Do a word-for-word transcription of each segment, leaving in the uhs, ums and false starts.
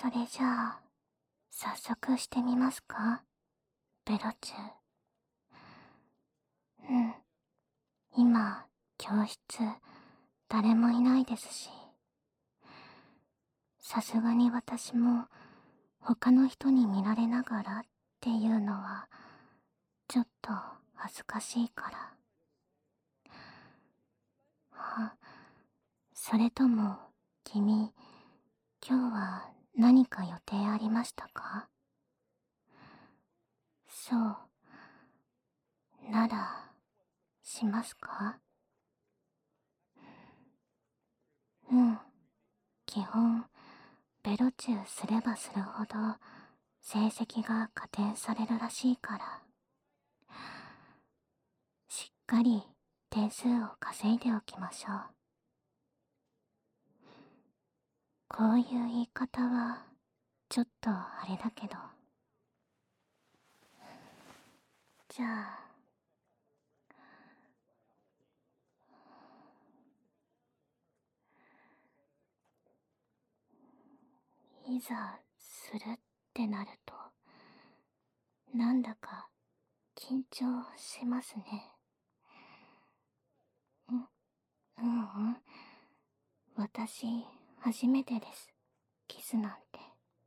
それじゃあ、早速してみますか、ベロチュー。うん。今、教室、誰もいないですし、さすがに私も、他の人に見られながらっていうのは、ちょっと恥ずかしいから。あ、それとも、君、今日は何か予定ありましたか？そう。なら、しますか？うん。基本、ベロチューすればするほど、成績が加点されるらしいから。しっかり点数を稼いでおきましょう。こういう言い方は、ちょっとあれだけど。じゃあ、いざするってなると、なんだか緊張しますね。ん、うんうん。私、初めてです。キスなんて。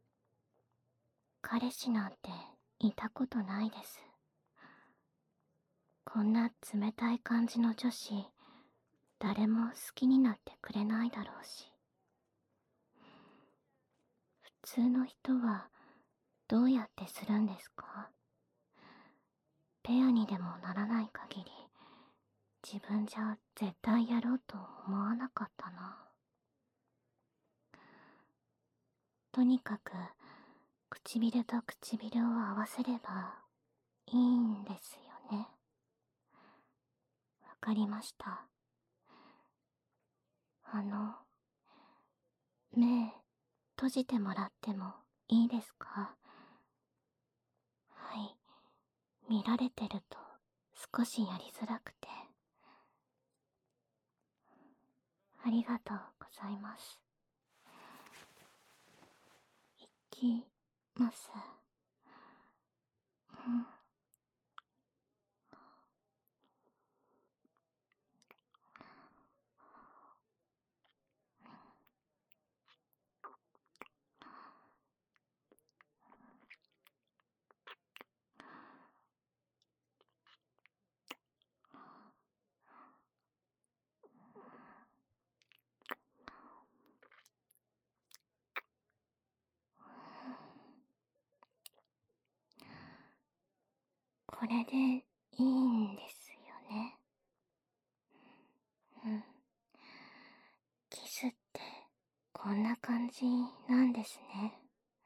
彼氏なんていたことないです。こんな冷たい感じの女子、誰も好きになってくれないだろうし。普通の人はどうやってするんですか？ペアにでもならない限り、自分じゃ絶対やろうと思わなかったな。とにかく、唇と唇を合わせればいいんですよね。わかりました。あの、目、閉じてもらってもいいですか？はい。見られてると少しやりづらくて。ありがとうございます。いきます。うん。これでいいんですよね。うん。キスってこんな感じなんですね。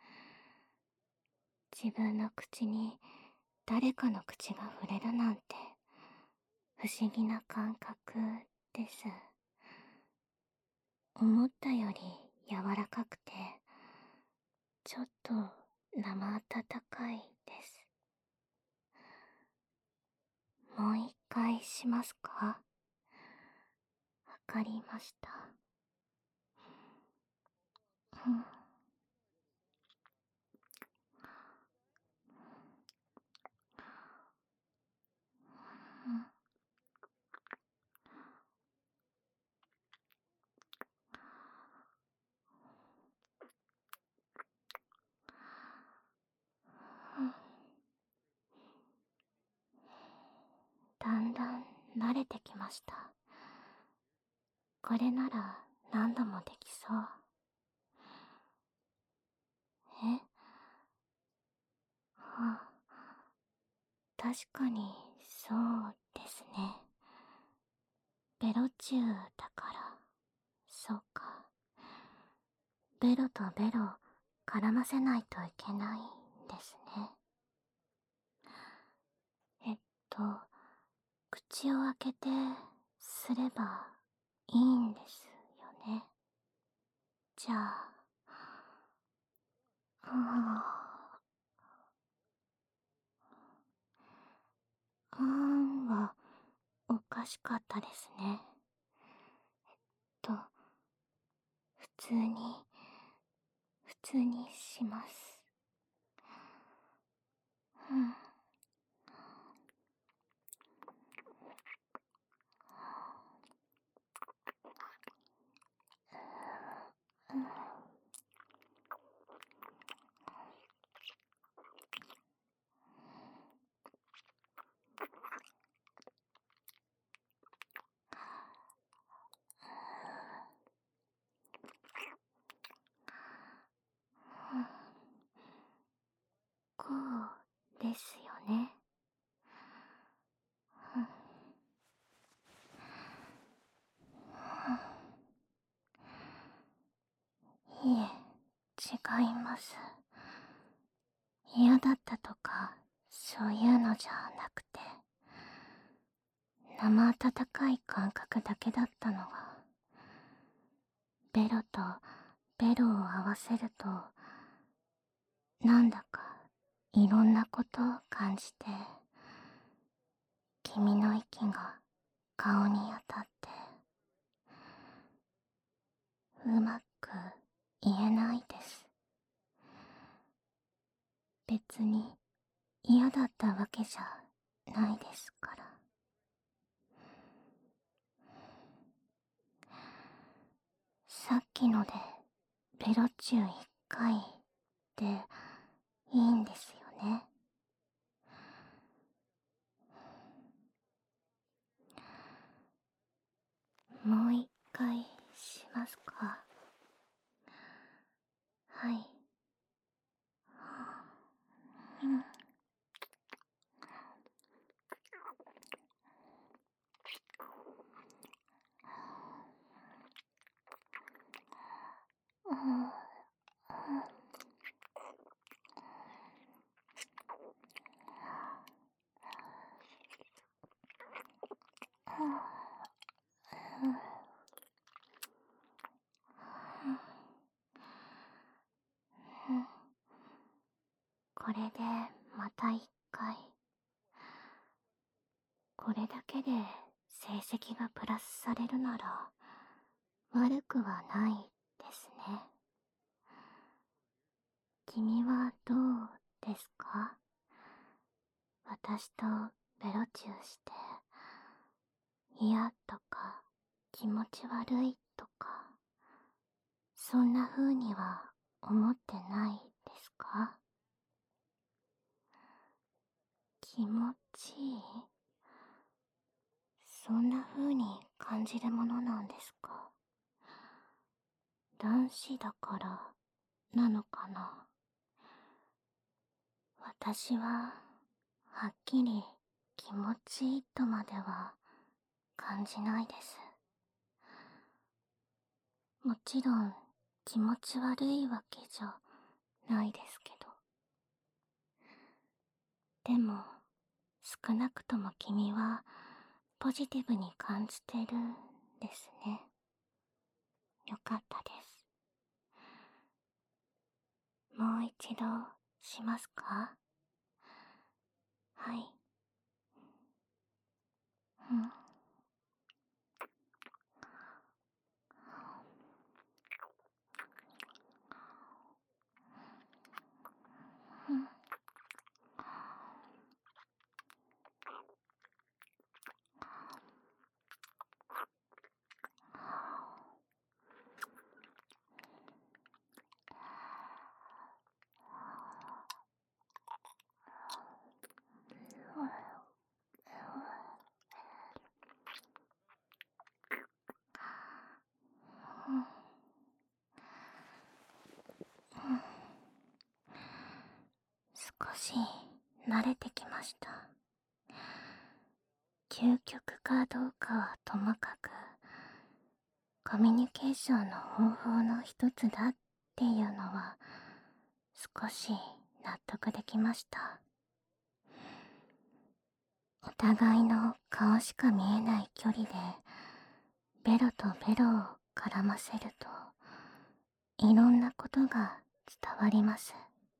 自分の口に誰かの口が触れるなんて不思議な感覚です。思ったより柔らかくてちょっと生温かいです。もう一回しますか？わかりました。うん。うん。だんだん慣れてきました。これなら何度もできそう。え？はあ、確かにそうですね。ベロチューだから、そうか。ベロとベロ絡ませないといけないんですね。えっと、口を開けてすればいいんですよね。じゃあ、うーん、うーんはおかしかったですね。と、普通に、普通にします。うん。こうですよね。いえ、違います。嫌だったとか、そういうのじゃなくて、生温かい感覚だけだったのが、ベロとベロを合わせると、なんだかいろんなことを感じて、君の息が顔に当たって、うまく言えないです。別に嫌だったわけじゃないですから。さっきのでベロチューいっかいでいいんですよね。もう一回しますか。はい。うん。うん。これでまた一回。これだけで成績がプラスされるなら悪くはないですね。君はどうですか？私とベロチューして嫌とか気持ち悪いとか、そんな風には思ってないですか？気持ちいい？そんな風に感じるものなんですか？男子だからなのかな。私ははっきり気持ちいいとまでは感じないです。もちろん気持ち悪いわけじゃないですけど。でも少なくとも君はポジティブに感じてるんですね。よかったです。もう一度しますか？はい。うん。うん。少し慣れてきました。究極かどうかはともかく、コミュニケーションの方法の一つだっていうのは少し納得できました。お互いの顔しか見えない距離でベロとベロを絡ませると、いろんなことが伝わります。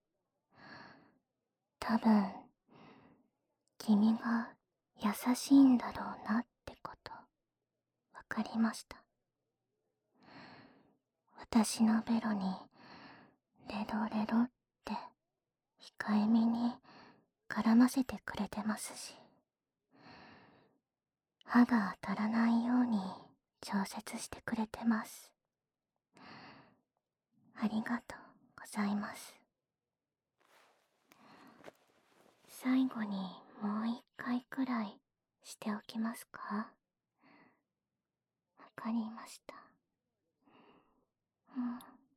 多分君が優しいんだろうなってことわかりました。私のベロにレロレロって控えめに絡ませてくれてますし、歯が当たらないように調節してくれてます。ありがとうございます。最後にもう一回くらいしておきますか？わかりました。うん。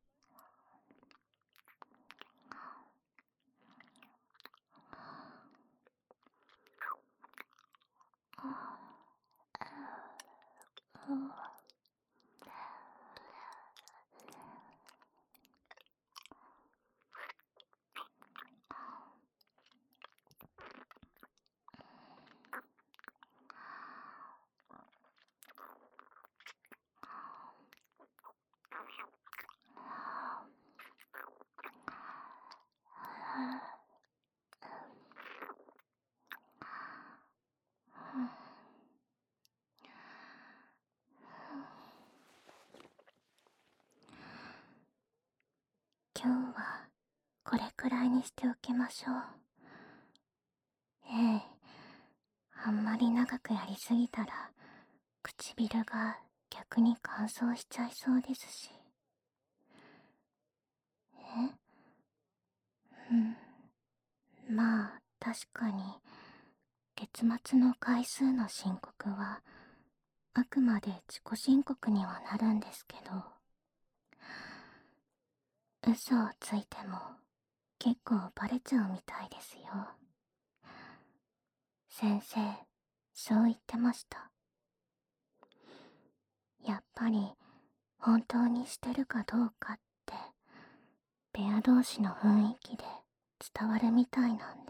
今日はこれくらいにしておきましょう。ええ、あんまり長くやりすぎたら唇が逆に乾燥しちゃいそうですし。えうん。まあ確かに月末の回数の申告はあくまで自己申告にはなるんですけど、嘘をついても結構バレちゃうみたいですよ。先生、そう言ってました。やっぱり本当にしてるかどうかってペア同士の雰囲気で伝わるみたいなんで。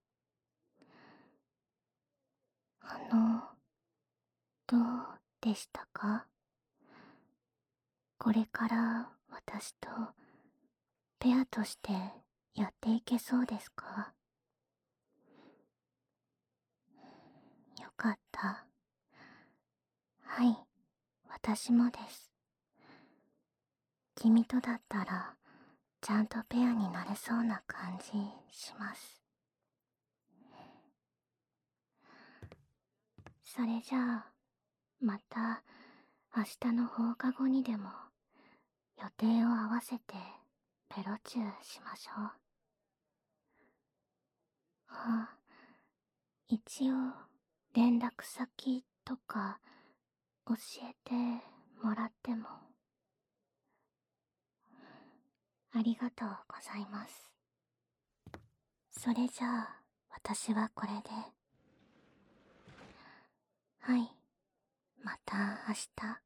あの、どうでしたか？これから私とペアとしてやっていけそうですか？よかった。はい、私もです。君とだったらちゃんとペアになれそうな感じします。それじゃあまた明日の放課後にでも予定を合わせてペロチューしましょう。あ、一応連絡先とか教えてもらっても。ありがとうございます。それじゃあ私はこれで。はい、また明日。